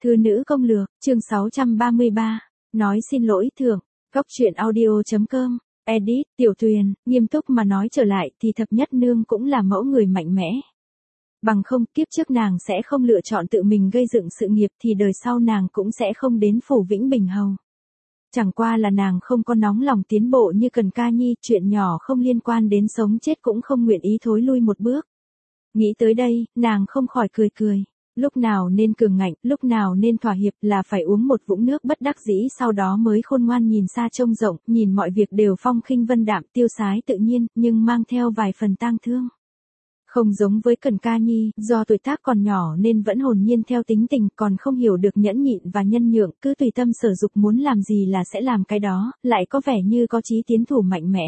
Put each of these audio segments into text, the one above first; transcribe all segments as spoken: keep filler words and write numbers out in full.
Thư nữ công lược, chương sáu trăm ba mươi ba, nói xin lỗi thượng, góc truyện audio.com, edit, Tiểu Tuyền, nghiêm túc mà nói trở lại thì thập nhất nương cũng là mẫu người mạnh mẽ. Bằng không, kiếp trước nàng sẽ không lựa chọn tự mình gây dựng sự nghiệp thì đời sau nàng cũng sẽ không đến phủ Vĩnh Bình Hầu. Chẳng qua là nàng không có nóng lòng tiến bộ như Cần Ca Nhi, chuyện nhỏ không liên quan đến sống chết cũng không nguyện ý thối lui một bước. Nghĩ tới đây, nàng không khỏi cười cười. Lúc nào nên cường ngạnh, lúc nào nên thỏa hiệp là phải uống một vũng nước bất đắc dĩ, sau đó mới khôn ngoan nhìn xa trông rộng, nhìn mọi việc đều phong khinh vân đạm, tiêu sái tự nhiên, nhưng mang theo vài phần tang thương. Không giống với Cần Ca Nhi, do tuổi tác còn nhỏ nên vẫn hồn nhiên theo tính tình, còn không hiểu được nhẫn nhịn và nhân nhượng, cứ tùy tâm sở dục, muốn làm gì là sẽ làm cái đó, lại có vẻ như có chí tiến thủ mạnh mẽ.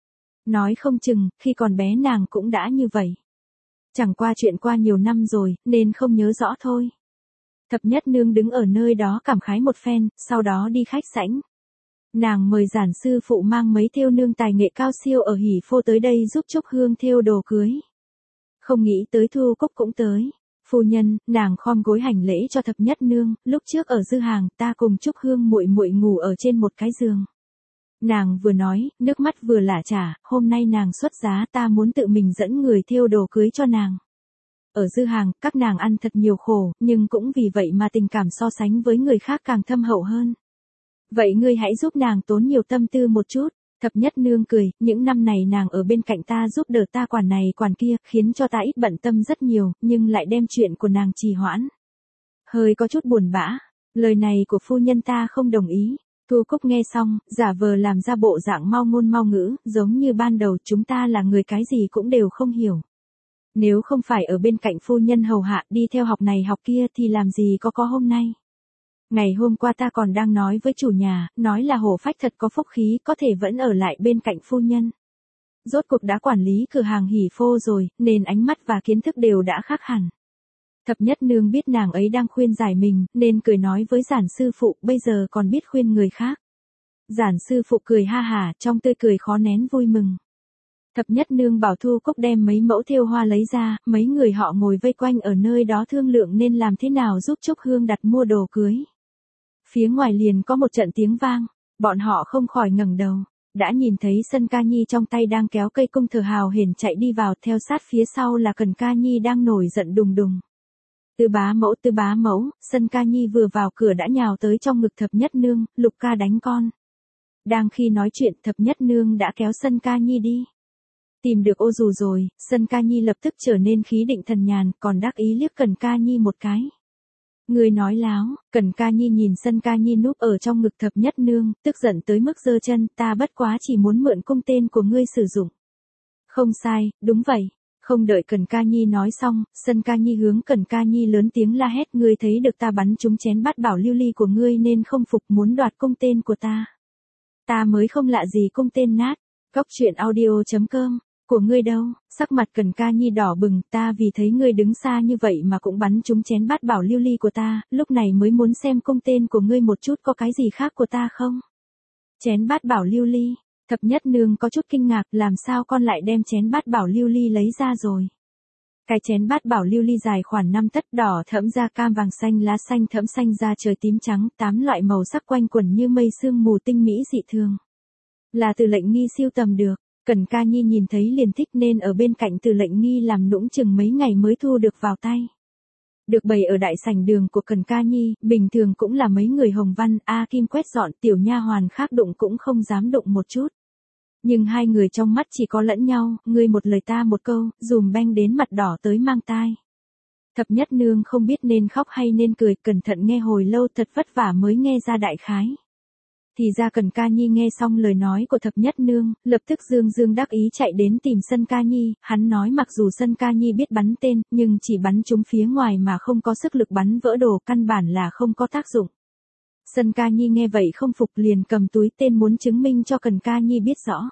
Nói không chừng, khi còn bé nàng cũng đã như vậy. Chẳng qua chuyện qua nhiều năm rồi, nên không nhớ rõ thôi. Thập nhất nương đứng ở nơi đó cảm khái một phen, sau đó đi khách sảnh. Nàng mời giản sư phụ mang mấy thêu nương tài nghệ cao siêu ở Hỉ Phô tới đây giúp Trúc Hương thêu đồ cưới. Không nghĩ tới Thu Cúc cũng tới. Phu nhân, nàng khom gối hành lễ cho thập nhất nương, lúc trước ở Dư Hàng, ta cùng Trúc Hương muội muội ngủ ở trên một cái giường. Nàng vừa nói, nước mắt vừa lả chả, hôm nay nàng xuất giá, ta muốn tự mình dẫn người thêu đồ cưới cho nàng. Ở Dư Hàng, các nàng ăn thật nhiều khổ, nhưng cũng vì vậy mà tình cảm so sánh với người khác càng thâm hậu hơn. Vậy ngươi hãy giúp nàng tốn nhiều tâm tư một chút. Thập nhất nương cười, những năm này nàng ở bên cạnh ta giúp đỡ ta quản này quản kia, khiến cho ta ít bận tâm rất nhiều, nhưng lại đem chuyện của nàng trì hoãn. Hơi có chút buồn bã, lời này của phu nhân ta không đồng ý. Thu Cúc nghe xong, giả vờ làm ra bộ dạng mau ngôn mau ngữ, giống như ban đầu chúng ta là người cái gì cũng đều không hiểu. Nếu không phải ở bên cạnh phu nhân hầu hạ đi theo học này học kia thì làm gì có có hôm nay. Ngày hôm qua ta còn đang nói với chủ nhà, nói là Hổ Phách thật có phúc khí, có thể vẫn ở lại bên cạnh phu nhân. Rốt cuộc đã quản lý cửa hàng Hỉ Phô rồi, nên ánh mắt và kiến thức đều đã khác hẳn. Thập nhất nương biết nàng ấy đang khuyên giải mình, nên cười nói với giản sư phụ, bây giờ còn biết khuyên người khác. Giản sư phụ cười ha hả, trong tươi cười khó nén vui mừng. Thập nhất nương bảo Thu Cúc đem mấy mẫu thêu hoa lấy ra, mấy người họ ngồi vây quanh ở nơi đó thương lượng nên làm thế nào giúp Trúc Hương đặt mua đồ cưới. Phía ngoài liền có một trận tiếng vang, bọn họ không khỏi ngẩng đầu, đã nhìn thấy Sân Ca Nhi trong tay đang kéo cây cung thờ hào hển chạy đi vào, theo sát phía sau là Cần Ca Nhi đang nổi giận đùng đùng. Tư bá mẫu tư bá mẫu, Sân Ca Nhi vừa vào cửa đã nhào tới trong ngực thập nhất nương, Lục ca đánh con. Đang khi nói chuyện thập nhất nương đã kéo Sân Ca Nhi đi. Tìm được ô dù rồi, Sân Ca Nhi lập tức trở nên khí định thần nhàn, còn đắc ý liếc Cần Ca Nhi một cái. Người nói láo, Cần Ca Nhi nhìn Sân Ca Nhi núp ở trong ngực thập nhất nương, tức giận tới mức giơ chân, ta bất quá chỉ muốn mượn cung tên của ngươi sử dụng. Không sai, đúng vậy. Không đợi Cần Ca Nhi nói xong, Sân Ca Nhi hướng Cần Ca Nhi lớn tiếng la hét, ngươi thấy được ta bắn trúng chén bát bảo lưu ly của ngươi nên không phục, muốn đoạt cung tên của ta. Ta mới không lạ gì cung tên nát, góc truyện audio.com. Của ngươi đâu? Sắc mặt Cần Ca Nhi đỏ bừng, ta vì thấy ngươi đứng xa như vậy mà cũng bắn trúng chén bát bảo lưu ly của ta, lúc này mới muốn xem cung tên của ngươi một chút có cái gì khác của ta không? Chén bát bảo lưu ly, thập nhất nương có chút kinh ngạc, làm sao con lại đem chén bát bảo lưu ly lấy ra rồi? Cái chén bát bảo lưu ly dài khoảng năm tấc, đỏ thẫm da cam vàng xanh lá xanh thẫm xanh da trời tím trắng, tám loại màu sắc quanh quẩn như mây sương mù tinh mỹ dị thường. Là Từ Lệnh Nghi siêu tầm được. Cần Ca Nhi nhìn thấy liền thích nên ở bên cạnh Từ Lệnh Nghi làm nũng chừng mấy ngày mới thu được vào tay. Được bày ở đại sảnh đường của Cần Ca Nhi, bình thường cũng là mấy người Hồng Văn, A Kim quét dọn, tiểu nha hoàn khác đụng cũng không dám đụng một chút. Nhưng hai người trong mắt chỉ có lẫn nhau, ngươi một lời ta một câu, dùm beng đến mặt đỏ tới mang tai. Thập nhất nương không biết nên khóc hay nên cười, cẩn thận nghe hồi lâu thật vất vả mới nghe ra đại khái. Thì ra Cần Ca Nhi nghe xong lời nói của thập nhất nương, lập tức dương dương đắc ý chạy đến tìm Sân Ca Nhi, hắn nói mặc dù Sân Ca Nhi biết bắn tên, nhưng chỉ bắn trúng phía ngoài mà không có sức lực bắn vỡ đồ, căn bản là không có tác dụng. Sân Ca Nhi nghe vậy không phục liền cầm túi tên muốn chứng minh cho Cần Ca Nhi biết rõ.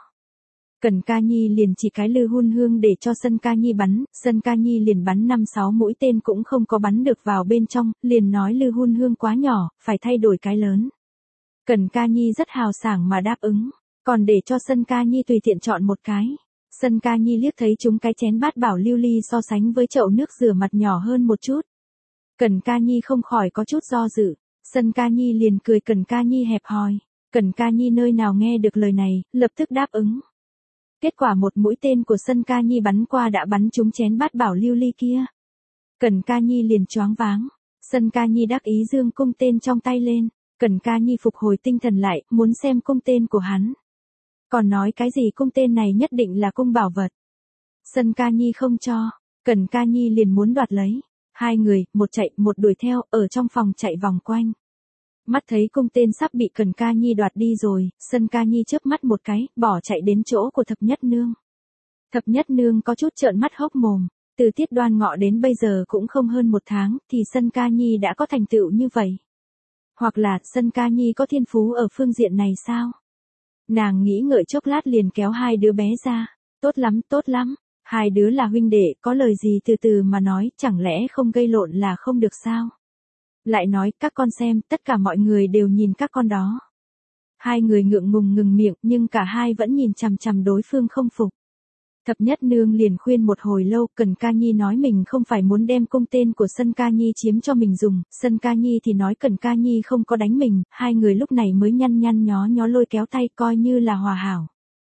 Cần Ca Nhi liền chỉ cái lư hun hương để cho Sân Ca Nhi bắn, Sân Ca Nhi liền bắn năm sáu mũi tên cũng không có bắn được vào bên trong, liền nói lư hun hương quá nhỏ, phải thay đổi cái lớn. Cần Ca Nhi rất hào sảng mà đáp ứng, còn để cho Sân Ca Nhi tùy tiện chọn một cái. Sân Ca Nhi liếc thấy chúng cái chén bát bảo lưu ly so sánh với chậu nước rửa mặt nhỏ hơn một chút. Cẩn Ca Nhi không khỏi có chút do dự. Sân Ca Nhi liền cười Cẩn Ca Nhi hẹp hòi. Cẩn Ca Nhi nơi nào nghe được lời này, lập tức đáp ứng. Kết quả một mũi tên của Sân Ca Nhi bắn qua đã bắn trúng chén bát bảo lưu ly kia. Cẩn Ca Nhi liền choáng váng. Sân Ca Nhi đắc ý giương cung tên trong tay lên. Cẩn Ca Nhi phục hồi tinh thần lại, muốn xem cung tên của hắn. Còn nói cái gì cung tên này nhất định là cung bảo vật. Sân Ca Nhi không cho. Cẩn Ca Nhi liền muốn đoạt lấy. Hai người, một chạy, một đuổi theo, ở trong phòng chạy vòng quanh. Mắt thấy cung tên sắp bị Cẩn Ca Nhi đoạt đi rồi, Sân Ca Nhi chớp mắt một cái, bỏ chạy đến chỗ của Thập Nhất Nương. Thập Nhất Nương có chút trợn mắt hốc mồm, từ Tiết Đoan Ngọ đến bây giờ cũng không hơn một tháng, thì Sân Ca Nhi đã có thành tựu như vậy. Hoặc là, Sân Ca Nhi có thiên phú ở phương diện này sao? Nàng nghĩ ngợi chốc lát liền kéo hai đứa bé ra, tốt lắm, tốt lắm, hai đứa là huynh đệ, có lời gì từ từ mà nói, chẳng lẽ không gây lộn là không được sao? Lại nói, các con xem, tất cả mọi người đều nhìn các con đó. Hai người ngượng ngùng ngừng miệng, nhưng cả hai vẫn nhìn chằm chằm đối phương không phục. Thập Nhất Nương liền khuyên một hồi lâu, Cẩn Ca Nhi nói mình không phải muốn đem cung tên của Sân Ca Nhi chiếm cho mình dùng, Sân Ca Nhi thì nói Cẩn Ca Nhi không có đánh mình, hai người lúc này mới nhăn nhăn nhó nhó lôi kéo tay coi như là hòa hảo.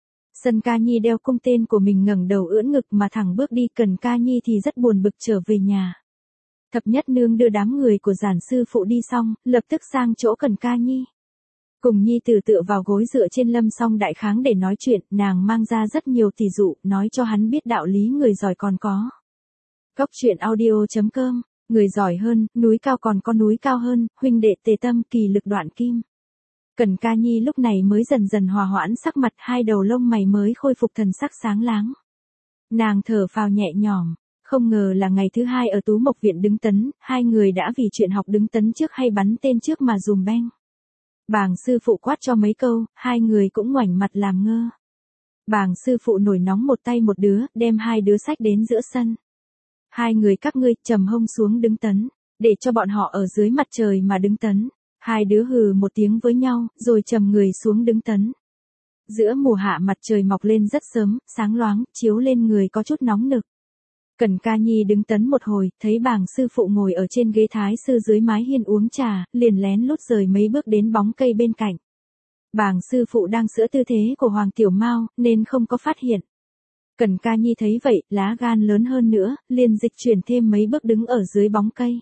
Sân Ca Nhi đeo cung tên của mình ngẩng đầu ưỡn ngực mà thẳng bước đi, Cẩn Ca Nhi thì rất buồn bực trở về nhà. Thập Nhất Nương đưa đám người của giản sư phụ đi xong, lập tức sang chỗ Cẩn Ca Nhi. Cùng Nhi Tử tựa vào gối dựa trên Lâm Song Đại Kháng để nói chuyện, nàng mang ra rất nhiều tỷ dụ, nói cho hắn biết đạo lý người giỏi còn có. Góc truyện audio chấm com, người giỏi hơn, núi cao còn có núi cao hơn, huynh đệ tề tâm kỳ lực đoạn kim. Cẩn Ca Nhi lúc này mới dần dần hòa hoãn sắc mặt, hai đầu lông mày mới khôi phục thần sắc sáng láng. Nàng thở phào nhẹ nhõm. Không ngờ là ngày thứ hai ở Tú Mộc Viện đứng tấn, hai người đã vì chuyện học đứng tấn trước hay bắn tên trước mà dùm beng. Bàng sư phụ quát cho mấy câu, hai người cũng ngoảnh mặt làm ngơ. Bàng sư phụ nổi nóng một tay một đứa, đem hai đứa sách đến giữa sân. Hai người các ngươi trầm hông xuống đứng tấn, để cho bọn họ ở dưới mặt trời mà đứng tấn. Hai đứa hừ một tiếng với nhau, rồi trầm người xuống đứng tấn. Giữa mùa hạ mặt trời mọc lên rất sớm, sáng loáng, chiếu lên người có chút nóng nực. Cẩn Ca Nhi đứng tấn một hồi, thấy Bàng sư phụ ngồi ở trên ghế thái sư dưới mái hiên uống trà, liền lén lút rời mấy bước đến bóng cây bên cạnh. Bàng sư phụ đang sửa tư thế của Hoàng Tiểu Mao, nên không có phát hiện. Cẩn Ca Nhi thấy vậy, lá gan lớn hơn nữa, liền dịch chuyển thêm mấy bước đứng ở dưới bóng cây.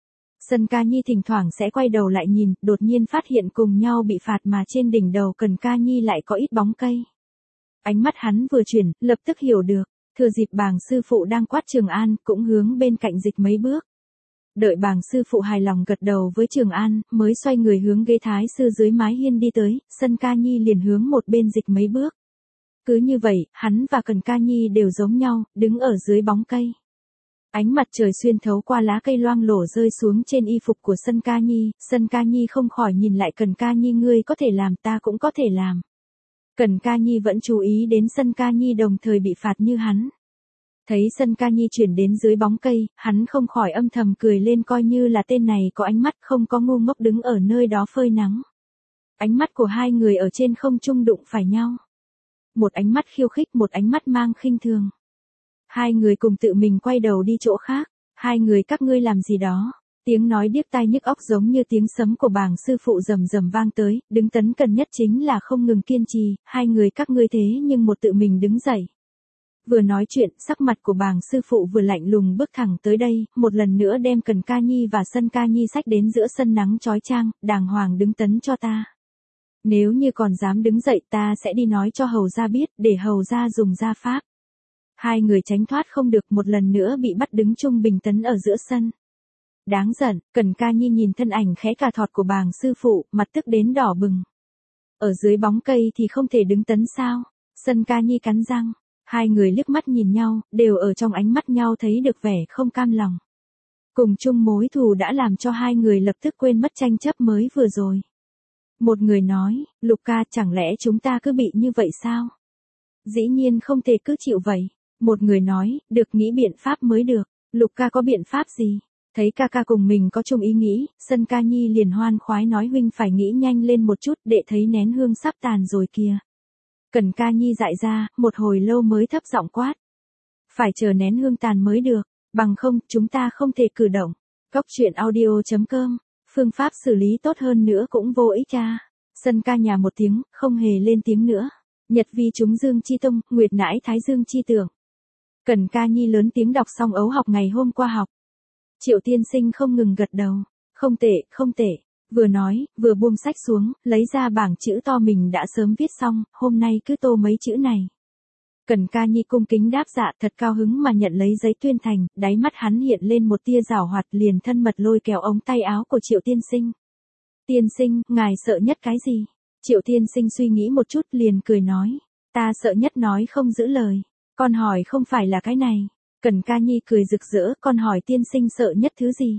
Sân Ca Nhi thỉnh thoảng sẽ quay đầu lại nhìn, đột nhiên phát hiện cùng nhau bị phạt mà trên đỉnh đầu Cẩn Ca Nhi lại có ít bóng cây. Ánh mắt hắn vừa chuyển, lập tức hiểu được. Thừa dịp Bàng sư phụ đang quát Trường An, cũng hướng bên cạnh dịch mấy bước. Đợi Bàng sư phụ hài lòng gật đầu với Trường An, mới xoay người hướng ghế thái sư dưới mái hiên đi tới, Sân Ca Nhi liền hướng một bên dịch mấy bước. Cứ như vậy, hắn và Cẩn Ca Nhi đều giống nhau, đứng ở dưới bóng cây. Ánh mặt trời xuyên thấu qua lá cây loang lổ rơi xuống trên y phục của Sân Ca Nhi, Sân Ca Nhi không khỏi nhìn lại Cẩn Ca Nhi, ngươi có thể làm, ta cũng có thể làm. Cẩn Ca Nhi vẫn chú ý đến Sân Ca Nhi đồng thời bị phạt như hắn. Thấy Sân Ca Nhi chuyển đến dưới bóng cây, hắn không khỏi âm thầm cười lên, coi như là tên này có ánh mắt, không có ngu ngốc đứng ở nơi đó phơi nắng. Ánh mắt của hai người ở trên không trung đụng phải nhau. Một ánh mắt khiêu khích, một ánh mắt mang khinh thường. Hai người cùng tự mình quay đầu đi chỗ khác. Hai người các ngươi làm gì đó? Tiếng nói điếc tai nhức óc giống như tiếng sấm của Bàng sư phụ rầm rầm vang tới, đứng tấn cần nhất chính là không ngừng kiên trì, hai người các ngươi thế nhưng một tự mình đứng dậy. Vừa nói chuyện, sắc mặt của Bàng sư phụ vừa lạnh lùng bước thẳng tới đây, một lần nữa đem Cẩn Ca Nhi và Sân Ca Nhi xách đến giữa sân nắng chói chang, đàng hoàng đứng tấn cho ta. Nếu như còn dám đứng dậy ta sẽ đi nói cho hầu gia biết, để hầu gia dùng gia pháp. Hai người tránh thoát không được, một lần nữa bị bắt đứng trung bình tấn ở giữa sân. Đáng giận, Cẩn Ca Nhi nhìn thân ảnh khẽ cà thọt của Bàng sư phụ, mặt tức đến đỏ bừng. Ở dưới bóng cây thì không thể đứng tấn sao? Sân Ca Nhi cắn răng. Hai người liếc mắt nhìn nhau, đều ở trong ánh mắt nhau thấy được vẻ không cam lòng. Cùng chung mối thù đã làm cho hai người lập tức quên mất tranh chấp mới vừa rồi. Một người nói, Lục ca, chẳng lẽ chúng ta cứ bị như vậy sao? Dĩ nhiên không thể cứ chịu vậy. Một người nói, được, nghĩ biện pháp mới được. Lục ca có biện pháp gì? Thấy ca ca cùng mình có chung ý nghĩ, Sân Ca Nhi liền hoan khoái nói, huynh phải nghĩ nhanh lên một chút, để thấy nén hương sắp tàn rồi kìa. Cẩn Ca Nhi dại ra, một hồi lâu mới thấp giọng quát. Phải chờ nén hương tàn mới được, bằng không, chúng ta không thể cử động. Góc truyện audio chấm com, phương pháp xử lý tốt hơn nữa cũng vô ích à. Sân ca nhà một tiếng, không hề lên tiếng nữa. Nhật vi chúng dương chi tung, nguyệt nãi thái dương chi tưởng. Cần Ca Nhi lớn tiếng đọc xong ấu học ngày hôm qua học. Triệu tiên sinh không ngừng gật đầu. Không tệ, không tệ. Vừa nói, vừa buông sách xuống, lấy ra bảng chữ to mình đã sớm viết xong, hôm nay cứ tô mấy chữ này. Cần Ca Nhi cung kính đáp dạ, thật cao hứng mà nhận lấy giấy tuyên thành, đáy mắt hắn hiện lên một tia giảo hoạt, liền thân mật lôi kéo ống tay áo của Triệu tiên sinh. Tiên sinh, ngài sợ nhất cái gì? Triệu tiên sinh suy nghĩ một chút liền cười nói. Ta sợ nhất nói không giữ lời. Con hỏi không phải là cái này. Cần Ca Nhi cười rực rỡ, con hỏi tiên sinh sợ nhất thứ gì?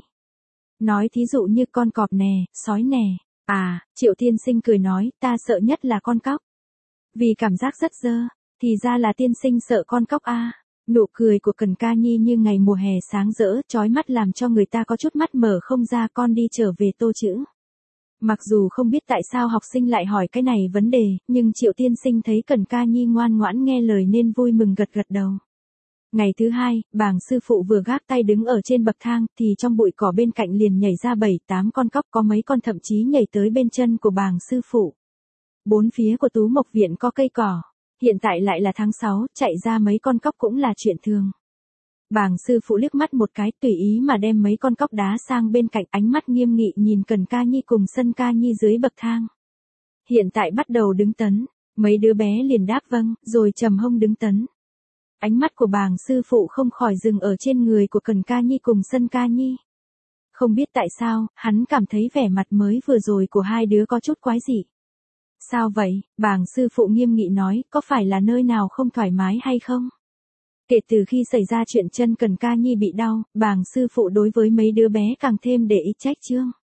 Nói thí dụ như con cọp nè, sói nè. À, Triệu tiên sinh cười nói, ta sợ nhất là con cóc. Vì cảm giác rất dơ, thì ra là tiên sinh sợ con cóc à. Nụ cười của Cần Ca Nhi như ngày mùa hè sáng rỡ, chói mắt làm cho người ta có chút mắt mở không ra. Con đi trở về tô chữ. Mặc dù không biết tại sao học sinh lại hỏi cái này vấn đề, nhưng Triệu tiên sinh thấy Cần Ca Nhi ngoan ngoãn nghe lời nên vui mừng gật gật đầu. Ngày thứ hai, bàng sư phụ vừa gác tay đứng ở trên bậc thang, thì trong bụi cỏ bên cạnh liền nhảy ra bảy tám con cóc, có mấy con thậm chí nhảy tới bên chân của bàng sư phụ. Bốn phía của Tú Mộc Viện có cây cỏ. Hiện tại lại là tháng sáu, chạy ra mấy con cóc cũng là chuyện thường. Bàng sư phụ liếc mắt một cái, tùy ý mà đem mấy con cóc đá sang bên cạnh, ánh mắt nghiêm nghị nhìn Cần Ca Nhi cùng Sân Ca Nhi dưới bậc thang. Hiện tại bắt đầu đứng tấn, mấy đứa bé liền đáp vâng, rồi trầm hông đứng tấn. Ánh mắt của bàng sư phụ không khỏi dừng ở trên người của Cần Ca Nhi cùng Sân Ca Nhi. Không biết tại sao, hắn cảm thấy vẻ mặt mới vừa rồi của hai đứa có chút quái dị. Sao vậy? Bàng sư phụ nghiêm nghị nói, có phải là nơi nào không thoải mái hay không? Kể từ khi xảy ra chuyện chân Cần Ca Nhi bị đau, bàng sư phụ đối với mấy đứa bé càng thêm để ý trách chương.